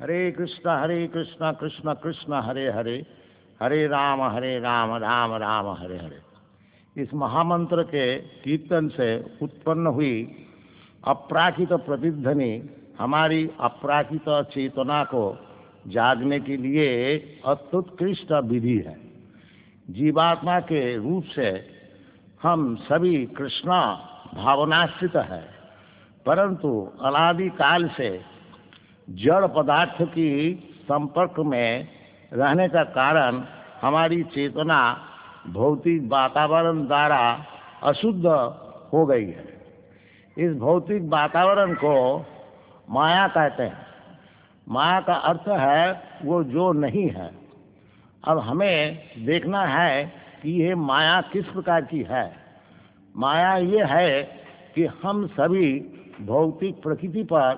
हरे कृष्णा कृष्ण कृष्ण हरे हरे, हरे राम राम राम हरे हरे। इस महामंत्र के कीर्तन से उत्पन्न हुई अपराकित प्रतिध्वनि हमारी अपराकित चेतना को जागने के लिए अत्युत्कृष्ट विधि है। जीवात्मा के रूप से हम सभी कृष्णा भावनाश्रित है, परंतु अनादि काल से जड़ पदार्थ की संपर्क में रहने का कारण हमारी चेतना भौतिक वातावरण द्वारा अशुद्ध हो गई है। इस भौतिक वातावरण को माया कहते हैं। माया का अर्थ है वो जो नहीं है। अब हमें देखना है कि ये माया किस प्रकार की है। माया ये है कि हम सभी भौतिक प्रकृति पर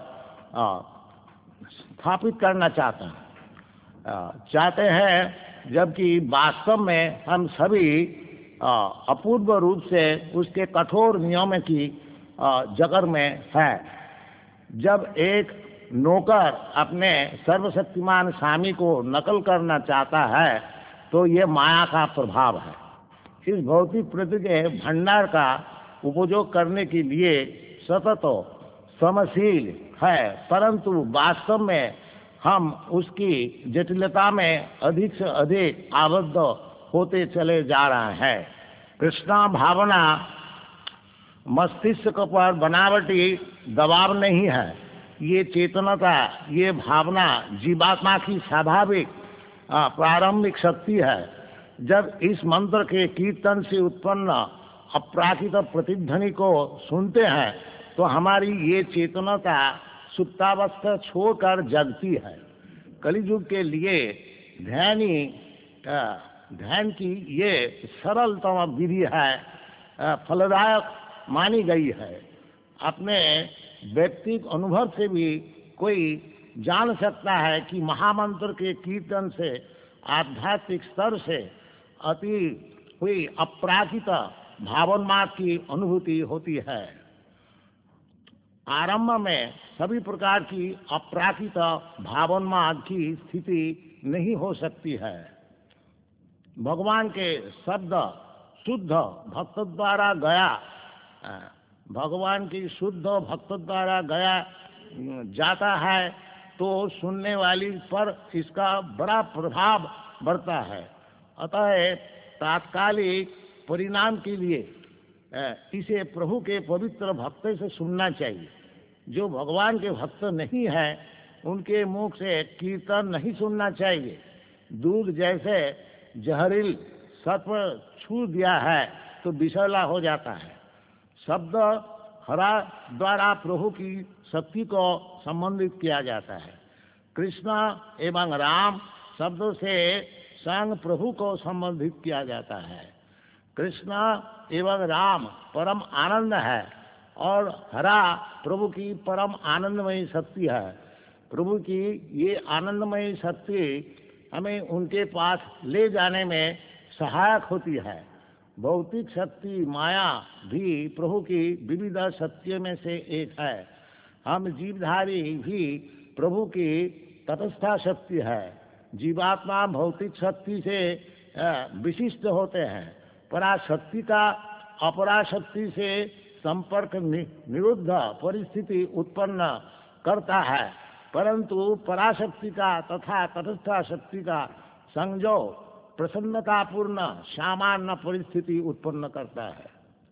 स्थापित करना चाहते हैं, जबकि वास्तव में हम सभी अपूर्व रूप से उसके कठोर नियम की जगत में है। जब एक नौकर अपने सर्वशक्तिमान स्वामी को नकल करना चाहता है तो ये माया का प्रभाव है। इस भौतिक प्रकृति के भंडार का उपयोग करने के लिए सतत श्रमशील है, परंतु वास्तव में हम उसकी जटिलता में अधिक से अधिक आबद्ध होते चले जा रहे हैं। कृष्णा भावना मस्तिष्क पर बनावटी दबाव नहीं है। ये चेतनता, ये भावना जीवात्मा की स्वाभाविक प्रारंभिक शक्ति है। जब इस मंत्र के कीर्तन से उत्पन्न अपराकित प्रतिध्वनि को सुनते हैं तो हमारी ये चेतनता सुप्तावस्था छोड़कर जगती है। कलियुग के लिए ध्यान की ये सरलतम विधि है, फलदायक मानी गई है। अपने व्यक्तिगत अनुभव से भी कोई जान सकता है कि महामंत्र के कीर्तन से आध्यात्मिक स्तर से अति हुई अपराकित भावोन्माद की अनुभूति होती है। आरंभ में सभी प्रकार की अपराकित भावोन्माद की स्थिति नहीं हो सकती है। भगवान के शब्द शुद्ध भक्त द्वारा गया, भगवान की शुद्ध भक्त द्वारा गया जाता है तो सुनने वाली पर इसका बड़ा प्रभाव बढ़ता है। अतः तात्कालिक परिणाम के लिए इसे प्रभु के पवित्र भक्त से सुनना चाहिए। जो भगवान के भक्त नहीं है उनके मुख से कीर्तन नहीं सुनना चाहिए। दूध जैसे जहरील सर्प छू दिया है तो विषैला हो जाता है। शब्द हरा द्वारा प्रभु की शक्ति को संबंधित किया जाता है। कृष्ण एवं राम शब्दों से संग प्रभु को संबंधित किया जाता है। कृष्ण एवं राम परम आनंद है और हरा प्रभु की परम आनंदमयी शक्ति है। प्रभु की ये आनंदमयी शक्ति हमें उनके पास ले जाने में सहायक होती है। भौतिक शक्ति माया भी प्रभु की विविध शक्तियों में से एक है। हम जीवधारी भी प्रभु की तटस्था शक्ति है। जीवात्मा भौतिक शक्ति से विशिष्ट होते हैं। पराशक्ति का अपराशक्ति से संपर्क निरुद्ध परिस्थिति उत्पन्न करता है, परंतु पराशक्ति का तथा तटस्था शक्ति का संयोग प्रसन्नतापूर्ण सामान्य परिस्थिति उत्पन्न करता है।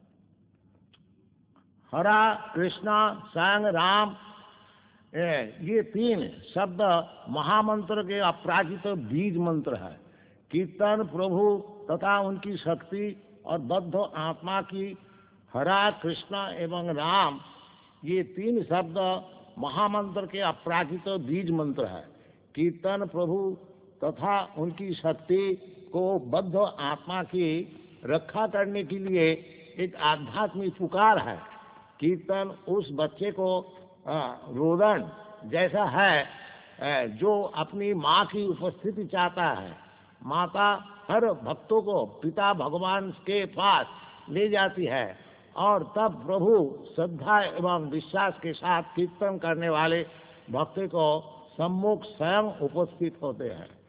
हरा कृष्ण संग राम ये तीन शब्द महामंत्र के अपराजित बीज मंत्र है। कीर्तन प्रभु तथा उनकी शक्ति और बद्ध आत्मा की हरा कृष्ण एवं राम ये तीन शब्द महामंत्र के अपराजित बीज मंत्र है। कीर्तन प्रभु तथा उनकी शक्ति को बद्ध आत्मा की रक्षा करने के लिए एक आध्यात्मिक पुकार है। कीर्तन उस बच्चे को रोदन जैसा है जो अपनी माँ की उपस्थिति चाहता है। माता हर भक्तों को पिता भगवान के पास ले जाती है और तब प्रभु श्रद्धा एवं विश्वास के साथ कीर्तन करने वाले भक्त को सम्मुख स्वयं उपस्थित होते हैं।